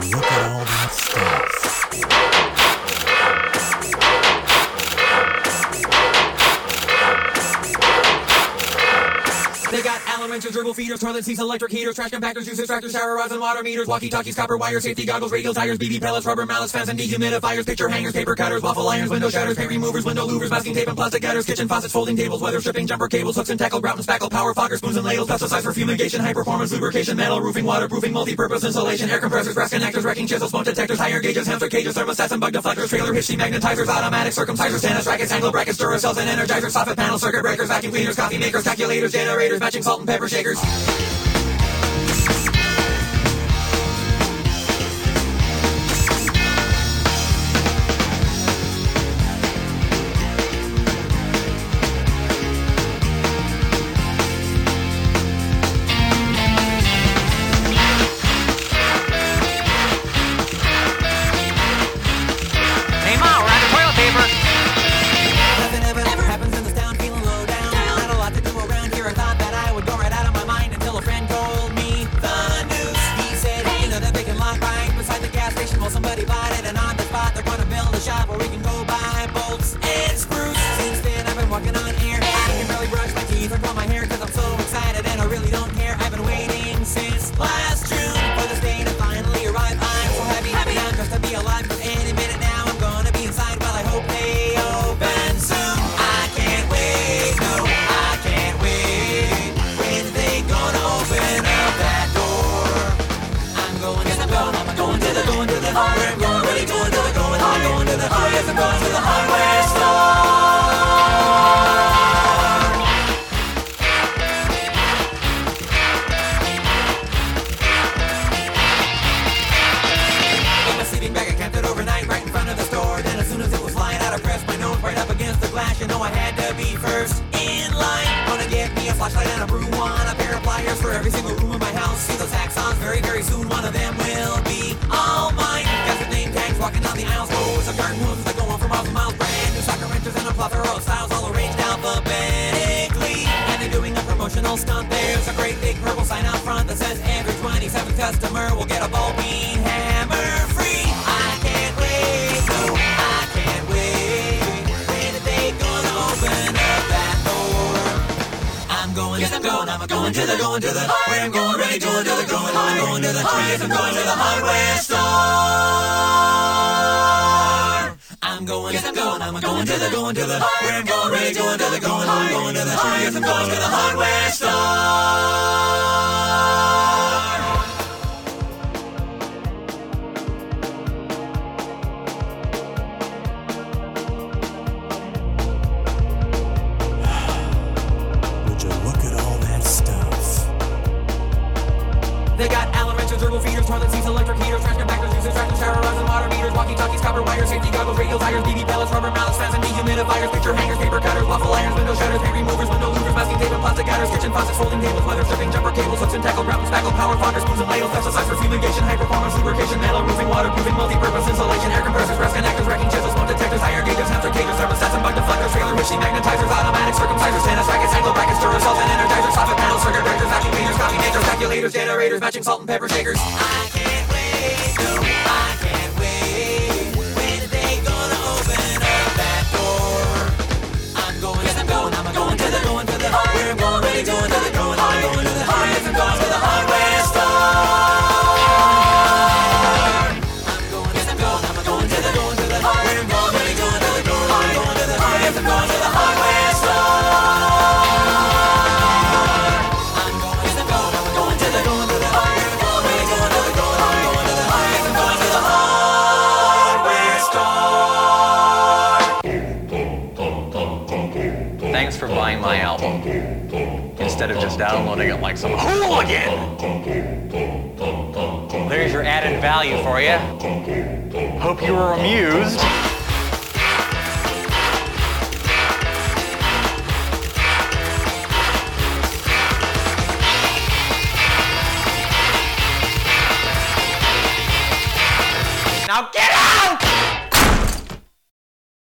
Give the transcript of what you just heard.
look at all that stuff? They got Allen wrenches, dribble feeders, toilet seats, electric heaters, trash compactors, juice extractors, shower rods and water meters, walkie-talkies, copper wires, safety goggles, radial tires, BB pellets, rubber mallets, fans and dehumidifiers, picture hangers, paper cutters, waffle irons, window shutters, paint removers, window louvers, masking tape and plastic gutters, kitchen faucets, folding tables, weather stripping, jumper cables, hooks and tackle, grout and spackle, power fogger, spoons and ladles, pesticides for fumigation, high-performance lubrication, metal roofing, waterproofing, multi-purpose insulation, air compressors, brass connectors, wrecking chisels, smoke detectors, higher gauges, hamster cages, thermostats and bug deflectors, trailer hitch, magnetizers, automatic circumcisers, tennis rackets, angle brackets, Duracells and energizers, soffit panels, circuit breakers, vacuum cleaners, coffee makers, calculators, generators, matching salt and pepper shakers. Somebody bought it, and on the spot they're gonna build a shop where we can go buy bolts and screws. Since then I've been walking on air. I can barely brush my teeth or comb my hair, cause I'm so excited and I really don't care. I've been waiting since last June for this day to finally arrive. I'm so happy now just to be alive, cause any minute now I'm gonna be inside. Well, I hope they open soon. I can't wait, no, I can't wait. When they gonna open up that door? I'm going to the hardware, I'm going, really going to the yes, I'm going to the hardware store. In my sleeping bag I kept it overnight right in front of the store. Then as soon as it was lying out I pressed my nose right up against the glass. You know I had to be first in line. Gonna get me a flashlight and a broom wand, a pair of pliers for every single room in my house. See those axons very, very soon, one of them will be all mine. Got the name tags walking down the aisles, rows of garden hoses that go on for miles and miles. Brand new socket wrenches and a plethora of styles all arranged alphabetically. And they're doing a promotional stunt. There's a great big purple sign out front that says every 27th customer will get a ball bean hammer free. I can't wait, no, I can't wait. When are they gonna open up that door? I'm going to the, where I'm going, ready going to the, I'm going to the, yes, I'm going to the hardware store. I'm going to the, where I'm going, ready going to the, I'm going to the, yes, I'm going to the hardware store. They got Allen wrenches, dribble feeders, toilet seats, electric heaters, trash compactors, juice extractors, shower rods and water meters, walkie-talkies, copper wires, safety goggles, radial tires, BB pellets, rubber mallets, fans and dehumidifiers, picture hangers, paper cutters, waffle irons, window shutters, paint removers, window louvers, masking tape and plastic gutters, kitchen faucets, folding tables, weather stripping, jumper cables, hooks and tackle, grout and spackle, power fogger, spoons and ladles, pesticides for fumigation, high-performance lubrication, metal roofing, waterproofing, multi-purpose insulation, air compressors, brass connectors, wrecking chisels, smoke detectors, higher gauges, hamster cages, thermostats and bug deflectors, trailer hitch, magnetizers, automatic circumcisers, tennis rackets, angle brackets, Duracells and energizers, soffit panels, circuit breakers, vacuum cleaners, coffee makers, calculators, generators, matching salt and pepper shakers. I can't wait, no, I can't wait. When are they gonna open up that door? I'm going, yes, I'm going to the, where I'm going, really going to the, I'm going to the, yes, I'm going to the hardware store. I'm going, yes, I'm going to the, where I'm going, really going to the, I'm going to the, yes, I'm going to the hardware store. I'm going, yes, I'm going to the, where I'm going, really going to the, Thanks for buying my album, instead of just downloading it like some hooligan. There's your added value for you. Hope you were amused.